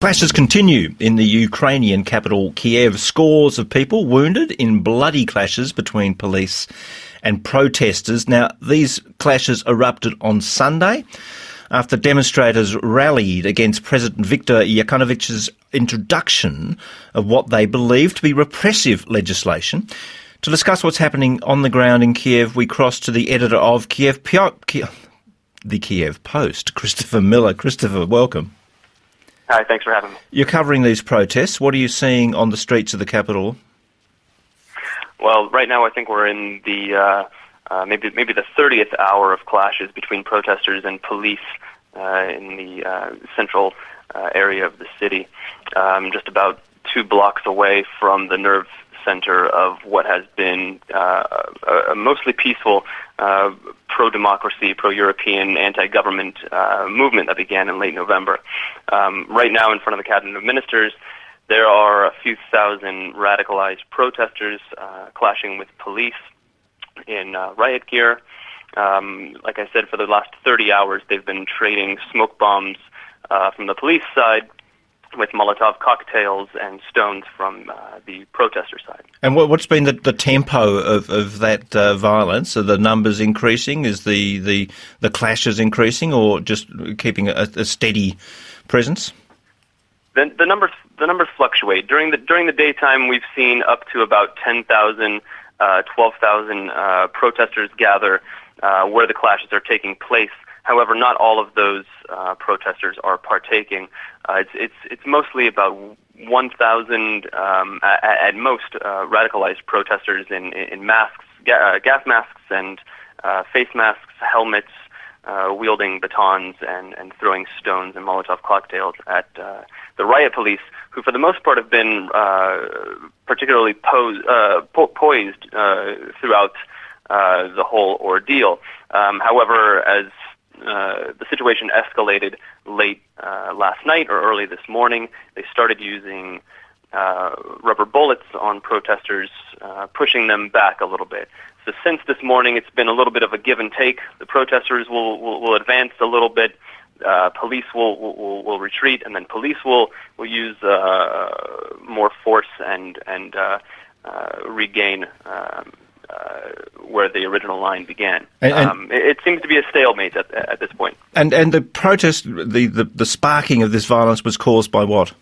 Clashes continue in the Ukrainian capital Kiev. Scores of people wounded in bloody clashes between police and protesters. Now, these clashes erupted on Sunday after demonstrators rallied against President Viktor Yanukovych's introduction of what they believe to be repressive legislation. To discuss what's happening on the ground in Kiev, we cross to the editor of the Kiev Post, Christopher Miller. Christopher, welcome. Hi, thanks for having me. You're covering these protests. What are you seeing on the streets of the capital? Well, right now I think we're in the maybe the 30th hour of clashes between protesters and police in the central area of the city, just about 2 blocks away from the nerve center of what has been a mostly peaceful pro-democracy, pro-European, anti-government movement that began in late November. Right now in front of the Cabinet of Ministers, there are a few thousand radicalized protesters clashing with police in riot gear. Like I said, for the last 30 hours, they've been trading smoke bombs from the police side with Molotov cocktails and stones from the protester side. And what's been the tempo of that violence? Are the numbers increasing? Is the clashes increasing, or just keeping a steady presence? The numbers fluctuate. During the daytime, we've seen up to about 10,000, 12,000 protesters gather where the clashes are taking place. However, not all of those protesters are partaking. It's mostly about 1,000 at most radicalized protesters in masks, gas masks and face masks, helmets, wielding batons and throwing stones and Molotov cocktails at the riot police, who for the most part have been particularly poised throughout the whole ordeal. However, as the situation escalated late last night or early this morning, they started using rubber bullets on protesters, pushing them back a little bit. So since this morning, it's been a little bit of a give and take. The protesters will advance a little bit, police will retreat, and then police will use more force and regain where the original line began. It seems to be a stalemate at this point. And the protest, the sparking of this violence was caused by what?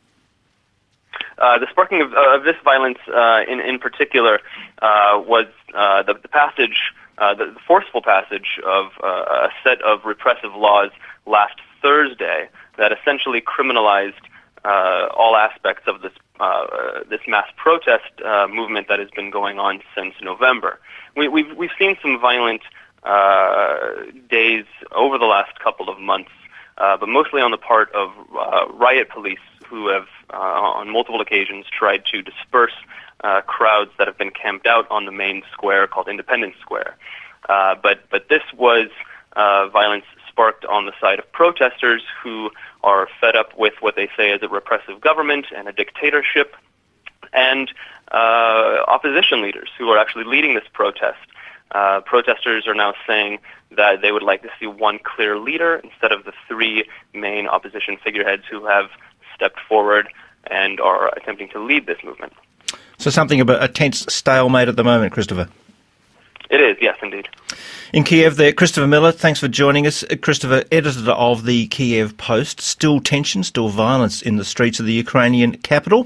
The sparking of this violence in particular was the passage, the forceful passage of a set of repressive laws last Thursday that essentially criminalized all aspects of this mass protest movement that has been going on since November. We've seen some violent days over the last couple of months, but mostly on the part of riot police who have on multiple occasions tried to disperse crowds that have been camped out on the main square called Independence Square. But this was violence sparked on the side of protesters who are fed up with what they say is a repressive government and a dictatorship, and opposition leaders who are actually leading this protest. Protesters are now saying that they would like to see one clear leader instead of the 3 main opposition figureheads who have stepped forward and are attempting to lead this movement. So something about a tense stalemate at the moment, Christopher? It is, yes, indeed. In Kiev there, Christopher Miller, thanks for joining us. Christopher, editor of the Kiev Post. Still tension, still violence in the streets of the Ukrainian capital.